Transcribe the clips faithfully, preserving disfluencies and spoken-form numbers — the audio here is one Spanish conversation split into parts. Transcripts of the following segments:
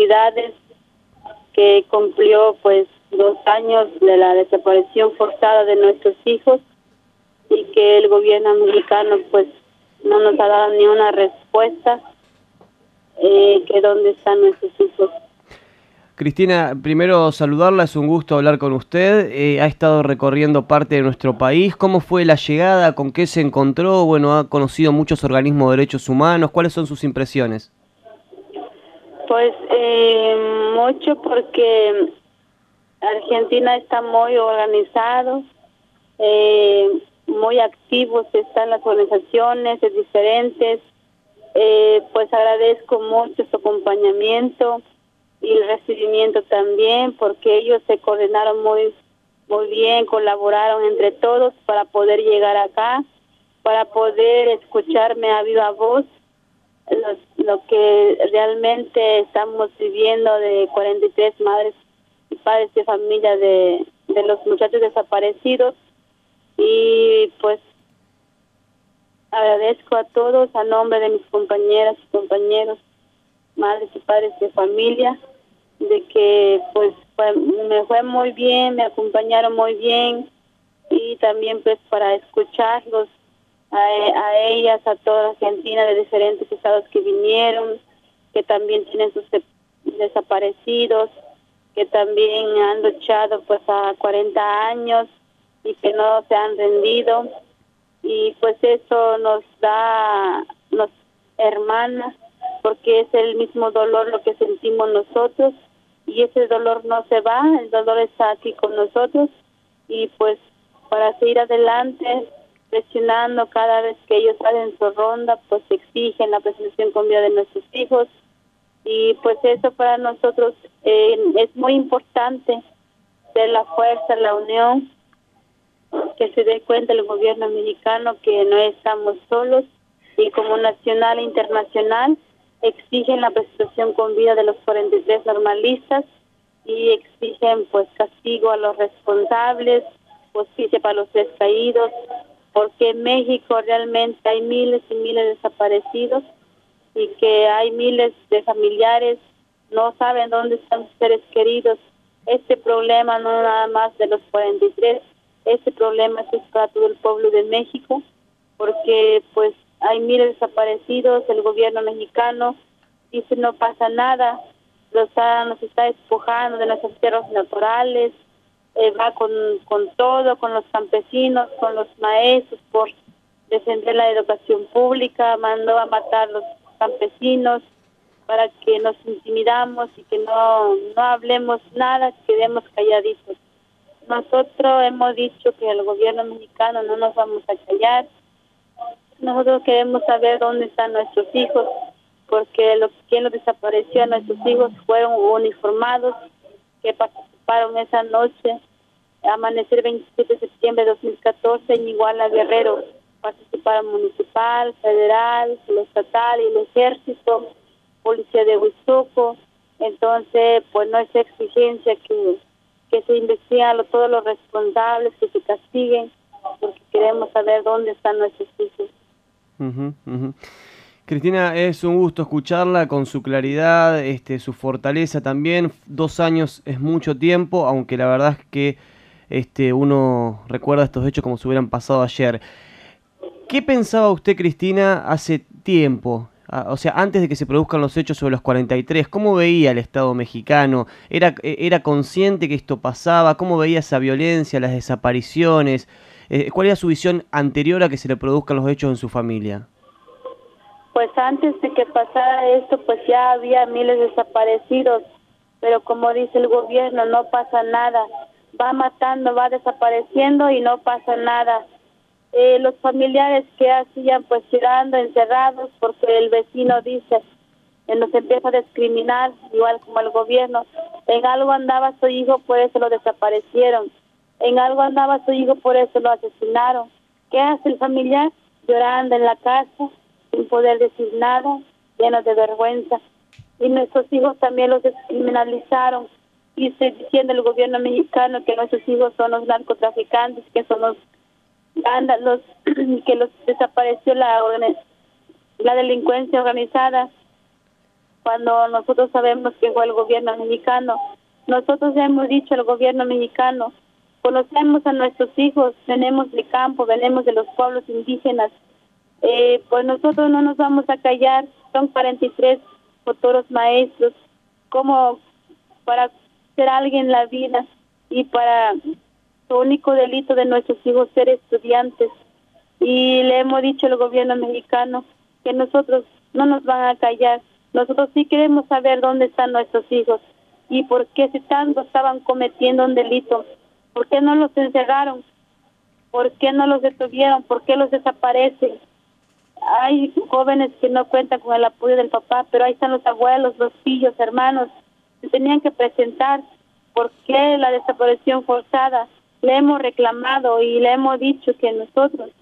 autoridades que cumplió pues dos años de la desaparición forzada de nuestros hijos y que el gobierno mexicano pues no nos ha dado ni una respuesta eh, que dónde están nuestros hijos. Cristina, primero saludarla, es un gusto hablar con usted. Eh, ha estado recorriendo parte de nuestro país. ¿Cómo fue la llegada? ¿Con qué se encontró? Bueno, ha conocido muchos organismos de derechos humanos. ¿Cuáles son sus impresiones? Pues eh, mucho porque Argentina está muy organizado, eh, muy activos están las organizaciones diferentes. Eh, pues agradezco mucho su acompañamiento y el recibimiento también, porque ellos se coordinaron muy muy bien, colaboraron entre todos para poder llegar acá, para poder escucharme a viva voz lo, lo que realmente estamos viviendo de cuarenta y tres madres y padres de familia de, de los muchachos desaparecidos. Y pues agradezco a todos a nombre de mis compañeras y compañeros, madres y padres de familia, de que pues fue, me fue muy bien, me acompañaron muy bien, y también pues para escucharlos a, a ellas, a toda Argentina de diferentes estados que vinieron, que también tienen sus desaparecidos, que también han luchado pues a cuarenta años y que no se han rendido, y pues eso nos da, nos hermana, porque es el mismo dolor lo que sentimos nosotros, y ese dolor no se va, el dolor está aquí con nosotros, y pues para seguir adelante, presionando cada vez que ellos salen su ronda, pues exigen la presentación con vida de nuestros hijos, y pues eso para nosotros eh, es muy importante, ser la fuerza, la unión, que se dé cuenta el gobierno mexicano que no estamos solos, y como nacional e internacional exigen la presentación con vida de los cuarenta y tres normalistas, y exigen pues castigo a los responsables, justicia para los tres caídos, porque en México realmente hay miles y miles de desaparecidos, y que hay miles de familiares, no saben dónde están sus seres queridos. Este problema no nada más de los cuarenta y tres, este problema es para todo el pueblo de México, porque pues hay miles de desaparecidos. El gobierno mexicano dice no pasa nada, los está, nos está despojando de nuestras tierras naturales, eh, va con, con todo, con los campesinos, con los maestros, por defender la educación pública, mandó a matar a los campesinos para que nos intimidamos y que no, no hablemos nada, quedemos calladitos. Nosotros hemos dicho que el gobierno mexicano no nos vamos a callar. Nosotros queremos saber dónde están nuestros hijos, porque los quien los desapareció a nuestros hijos fueron uniformados que participaron esa noche, amanecer veintisiete de septiembre de dos mil catorce, en Iguala, Guerrero. Participaron municipal, federal, el estatal y el ejército, policía de Huizuco. Entonces, pues nuestra exigencia que que se investiguen a todos los responsables, que se castiguen, porque queremos saber dónde están nuestros hijos. Uh-huh, uh-huh. Cristina, es un gusto escucharla con su claridad, este, su fortaleza también. Dos años es mucho tiempo, aunque la verdad es que este, uno recuerda estos hechos como si hubieran pasado ayer. ¿Qué pensaba usted, Cristina, hace tiempo? O sea, antes de que se produzcan los hechos sobre los cuarenta y tres, ¿cómo veía el Estado mexicano? ¿Era, era consciente que esto pasaba? ¿Cómo veía esa violencia, las desapariciones? Eh, ¿Cuál era su visión anterior a que se le produzcan los hechos en su familia? Pues antes de que pasara esto, pues ya había miles de desaparecidos, pero como dice el gobierno, no pasa nada. Va matando, va desapareciendo y no pasa nada. Eh, los familiares que hacían pues tirando, encerrados, porque el vecino dice, eh, nos empieza a discriminar, igual como el gobierno. En algo andaba su hijo, por eso lo desaparecieron. En algo andaba su hijo, por eso lo asesinaron. ¿Qué hace el familiar? Llorando en la casa, sin poder decir nada, lleno de vergüenza. Y nuestros hijos también los descriminalizaron, y diciendo el gobierno mexicano que nuestros hijos son los narcotraficantes, que son los Anda, los que los desapareció la la delincuencia organizada. cuando nosotros sabemos que fue el gobierno mexicano. Nosotros hemos dicho al gobierno mexicano, conocemos a nuestros hijos, venimos de campo, venimos de los pueblos indígenas, eh, pues nosotros no nos vamos a callar, son cuarenta y tres futuros maestros, como para ser alguien en la vida y para su único delito de nuestros hijos ser estudiantes. Y le hemos dicho al gobierno mexicano que nosotros no nos van a callar, nosotros sí queremos saber dónde están nuestros hijos y por qué si tanto estaban cometiendo un delito, por qué no los encerraron, por qué no los detuvieron, por qué los desaparecen. Hay jóvenes que no cuentan con el apoyo del papá, pero ahí están los abuelos, los tíos, hermanos, se tenían que presentar. ¿Por qué la desaparición forzada? Le hemos reclamado y le hemos dicho que nosotros,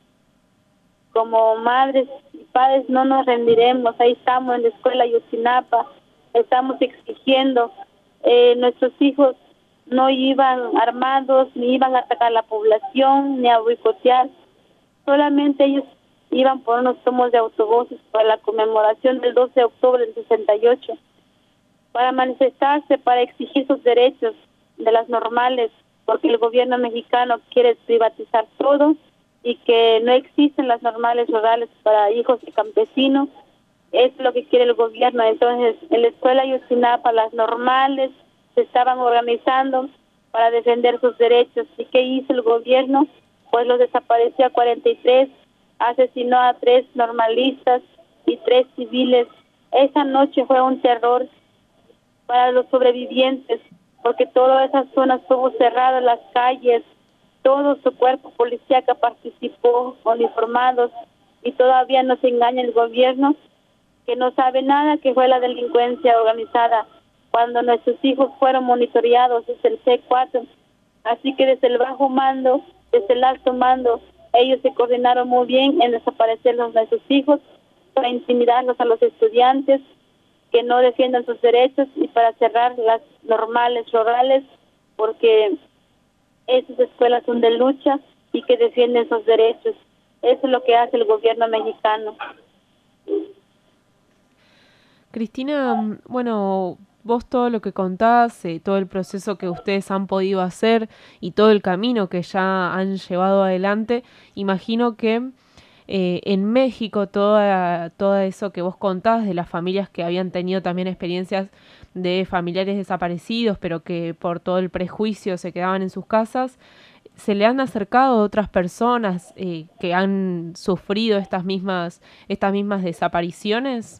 como madres y padres, no nos rendiremos. Ahí estamos en la escuela Yotzinapa, estamos exigiendo. Eh, nuestros hijos no iban armados, ni iban a atacar a la población, ni a boicotear. Solamente ellos iban por unos tomos de autobuses para la conmemoración del doce de octubre del sesenta y ocho, para manifestarse, para exigir sus derechos de las normales, porque el gobierno mexicano quiere privatizar todo y que no existen las normales rurales para hijos de campesinos. Es lo que quiere el gobierno. Entonces, en la escuela Yotzinapa, las normales se estaban organizando para defender sus derechos. ¿Y qué hizo el gobierno? Pues los desapareció a cuarenta y tres, asesinó a tres normalistas y tres civiles. Esa noche fue un terror para los sobrevivientes, porque toda esa zona estuvo cerrada, las calles, todo su cuerpo policíaco participó, uniformados, y todavía nos engaña el gobierno, que no sabe nada que fue la delincuencia organizada, cuando nuestros hijos fueron monitoreados desde el C cuatro, así que desde el bajo mando, desde el alto mando, ellos se coordinaron muy bien en desaparecer a nuestros hijos, para intimidarlos a los estudiantes, que no defiendan sus derechos y para cerrar las normales rurales, porque esas escuelas son de lucha y que defienden sus derechos. Eso es lo que hace el gobierno mexicano. Cristina, bueno, vos todo lo que contás, eh, todo el proceso que ustedes han podido hacer y todo el camino que ya han llevado adelante, imagino que Eh, en México toda, todo eso que vos contás de las familias que habían tenido también experiencias de familiares desaparecidos, pero que por todo el prejuicio se quedaban en sus casas, ¿se le han acercado otras personas eh, que han sufrido estas mismas, estas mismas desapariciones?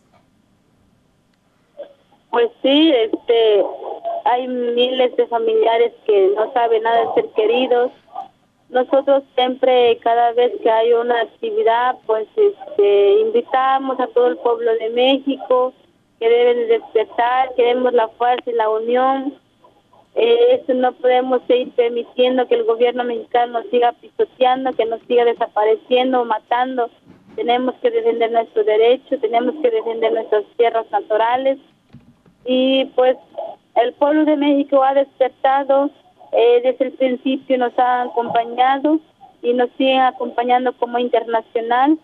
Pues sí, este, hay miles de familiares que no saben nada de ser queridos. Nosotros siempre, cada vez que hay una actividad, pues este, invitamos a todo el pueblo de México, que deben despertar, queremos la fuerza y la unión. Eh, eso no podemos seguir permitiendo que el gobierno mexicano nos siga pisoteando, que nos siga desapareciendo, matando. Tenemos que defender nuestro derecho, tenemos que defender nuestras tierras naturales. Y pues el pueblo de México ha despertado. Eh, desde el principio nos han acompañado y nos siguen acompañando como internacional.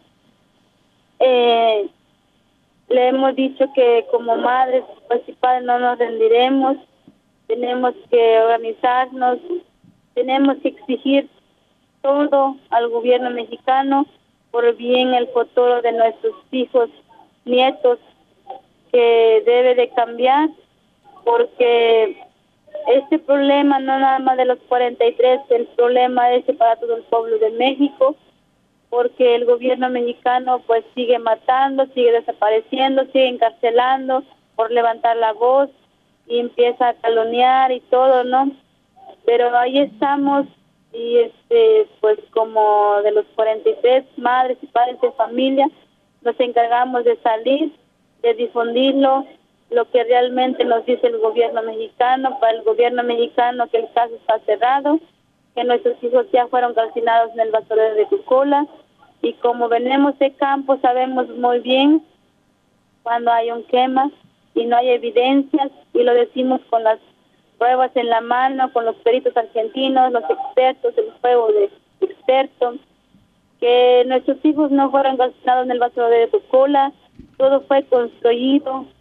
Eh, le hemos dicho que como madres pues, y padres no nos rendiremos, tenemos que organizarnos, tenemos que exigir todo al gobierno mexicano por bien el futuro de nuestros hijos, nietos, que debe de cambiar, porque este problema no nada más de los cuarenta y tres, el problema es para todo el pueblo de México, porque el gobierno mexicano pues sigue matando, sigue desapareciendo, sigue encarcelando por levantar la voz y empieza a calumniar y todo, ¿no? Pero ahí estamos y este pues como de los cuarenta y tres madres y padres de familia nos encargamos de salir, de difundirlo, lo que realmente nos dice el gobierno mexicano, para el gobierno mexicano que el caso está cerrado, que nuestros hijos ya fueron calcinados en el basurero de Cucola, y como venimos de campo sabemos muy bien cuando hay un quema y no hay evidencias, y lo decimos con las pruebas en la mano, con los peritos argentinos, los expertos, el juego de expertos, que nuestros hijos no fueron calcinados en el basurero de Cucola, todo fue construido,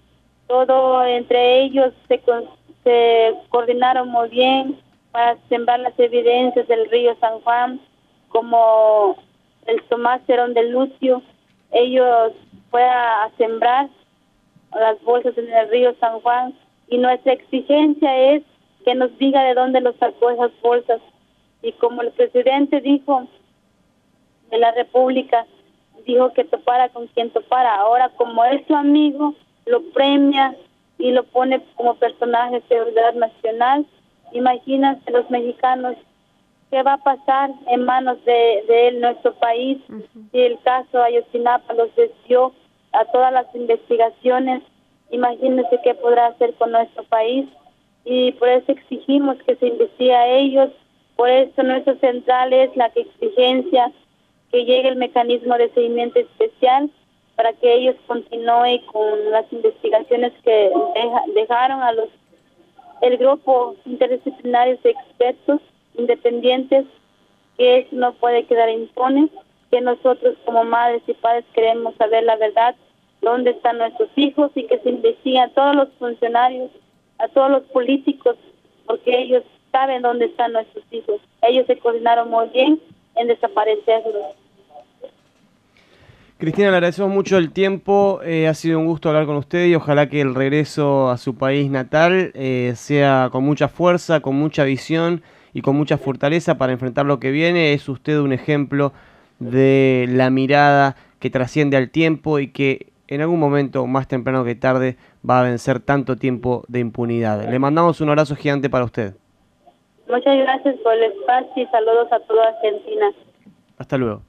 todo entre ellos se, con- se coordinaron muy bien para sembrar las evidencias del río San Juan, como el Tomás Cerón de Lucio. Ellos fue a, a sembrar las bolsas en el río San Juan, y nuestra exigencia es que nos diga de dónde los sacó esas bolsas. Y como el presidente dijo de la República, dijo que topara con quien topara, ahora como es su amigo, lo premia y lo pone como personaje de seguridad nacional. Imagínense los mexicanos qué va a pasar en manos de, de él, nuestro país, uh-huh. Si el caso Ayotzinapa los desvió a todas las investigaciones, imagínense qué podrá hacer con nuestro país, y por eso exigimos que se investigue a ellos. Por eso nuestra central es la que exigencia que llegue el mecanismo de seguimiento especial para que ellos continúen con las investigaciones que deja, dejaron a los el grupo interdisciplinario de expertos independientes, que eso no puede quedar impune, que nosotros como madres y padres queremos saber la verdad, dónde están nuestros hijos, y que se investiguen a todos los funcionarios, a todos los políticos, porque ellos saben dónde están nuestros hijos. Ellos se coordinaron muy bien en desaparecerlos. Cristina, le agradecemos mucho el tiempo, eh, ha sido un gusto hablar con usted y ojalá que el regreso a su país natal eh, sea con mucha fuerza, con mucha visión y con mucha fortaleza para enfrentar lo que viene. Es usted un ejemplo de la mirada que trasciende al tiempo y que en algún momento, más temprano que tarde, va a vencer tanto tiempo de impunidad. Le mandamos un abrazo gigante para usted. Muchas gracias por el espacio y saludos a toda Argentina. Hasta luego.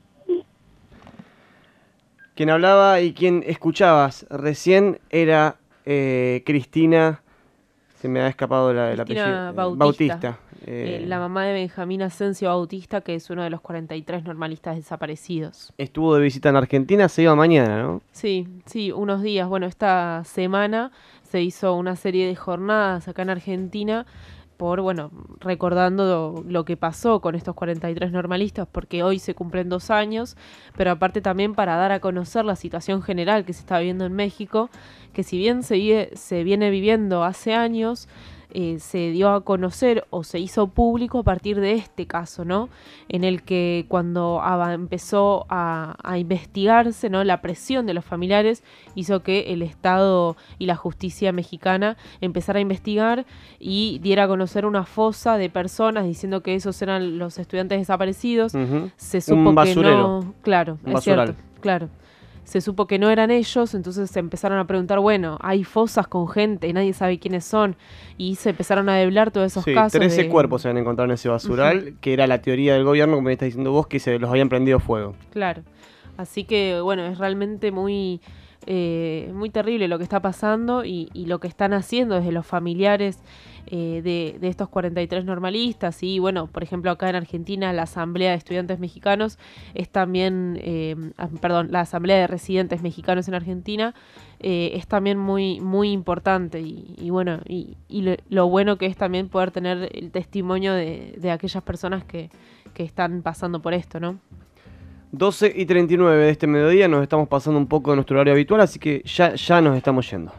Quien hablaba y quien escuchabas recién era eh, Cristina, se me ha escapado la, el apellido, Bautista, Bautista. Eh, eh, la mamá de Benjamín Asensio Bautista, que es uno de los cuarenta y tres normalistas desaparecidos. Estuvo de visita en Argentina, se iba mañana, ¿no? Sí, sí, unos días. Bueno, esta semana se hizo una serie de jornadas acá en Argentina por, bueno, recordando lo que pasó con estos cuarenta y tres normalistas, porque hoy se cumplen dos años, pero aparte también para dar a conocer la situación general que se está viviendo en México, que si bien se, vive, se viene viviendo hace años, eh, se dio a conocer o se hizo público a partir de este caso, ¿no? En el que cuando aba, empezó a, a investigarse, ¿no? La presión de los familiares hizo que el Estado y la justicia mexicana empezara a investigar y diera a conocer una fosa de personas diciendo que esos eran los estudiantes desaparecidos. Uh-huh. Se supo Un que no, claro, Un es basural. cierto, claro. Se supo que no eran ellos, entonces se empezaron a preguntar, bueno, hay fosas con gente, nadie sabe quiénes son, y se empezaron a develar todos esos sí, casos. trece de... cuerpos se habían encontrado en ese basural, uh-huh. que era la teoría del gobierno, como me está diciendo vos, que se los habían prendido fuego. Claro, así que bueno, es realmente muy, eh, muy terrible lo que está pasando y, y lo que están haciendo desde los familiares eh, de, de estos cuarenta y tres normalistas. Y bueno, por ejemplo, acá en Argentina la Asamblea de Estudiantes Mexicanos es también, eh, perdón, la Asamblea de Residentes Mexicanos en Argentina eh, es también muy, muy importante y, y bueno, y, y lo, lo bueno que es también poder tener el testimonio de, de aquellas personas que, que están pasando por esto, ¿no? doce y treinta y nueve de este mediodía, nos estamos pasando un poco de nuestro horario habitual, así que ya, ya nos estamos yendo.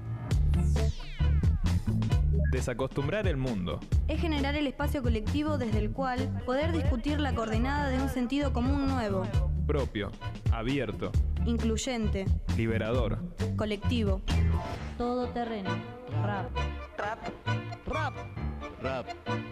Desacostumbrar el mundo es generar el espacio colectivo desde el cual poder discutir la coordenada de un sentido común nuevo, propio, abierto, incluyente, liberador, colectivo, todoterreno, rap, rap, rap, rap.